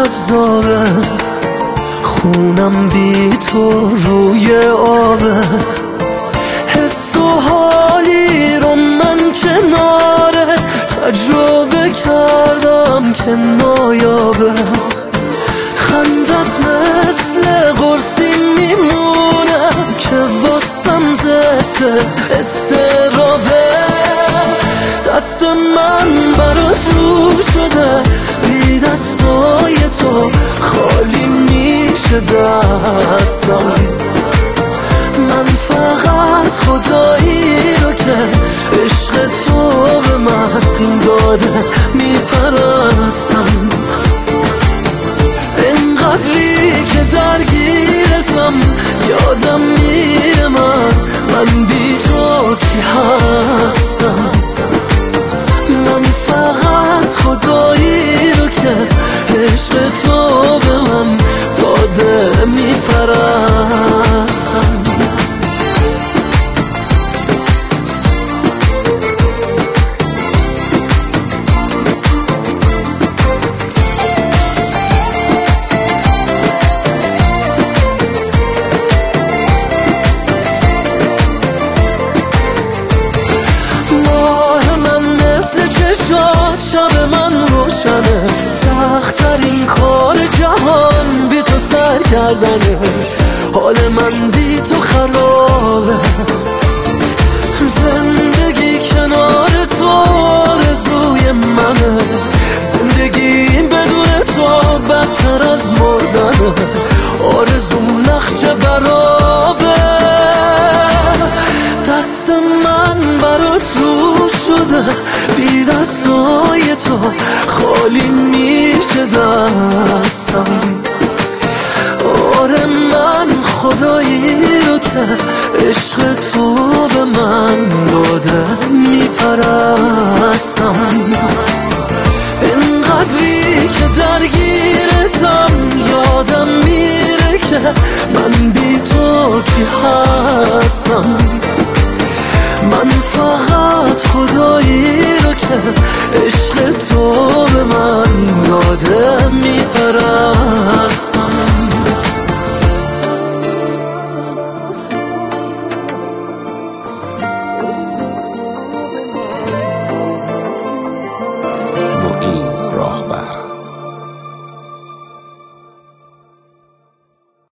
جذابه، خونم بی تو روی آبه. حس و حالی رو من کنارت تجربه کردم که نایابه. خندت مثل قرصی میمونه که واسم ضد استرابه. دست من برات رو شده، بی دستای تو خالی میشه دستم. من فقط خدایی رو که عشق تو به من داده میپرستم. اینقدری که درگیرتم یادم میره من بی تو کی هستم. من فقط خدایی رو که عشق تو به من داده میپرستم. شب من روشنه، سخت‌ترین کار جهان بی تو سر کردنه. حال من بی تو خرابه، زندگی کنار تو آرزوی منه. زندگی بدون تو بدتر از مردنه، آرزوم نقش برابه. دست من برات رو شده، بی دستای تو خالی میشه دستم. آره من خدایی رو که عشق تو به من داده میپرستم. اینقدری که درگیرتم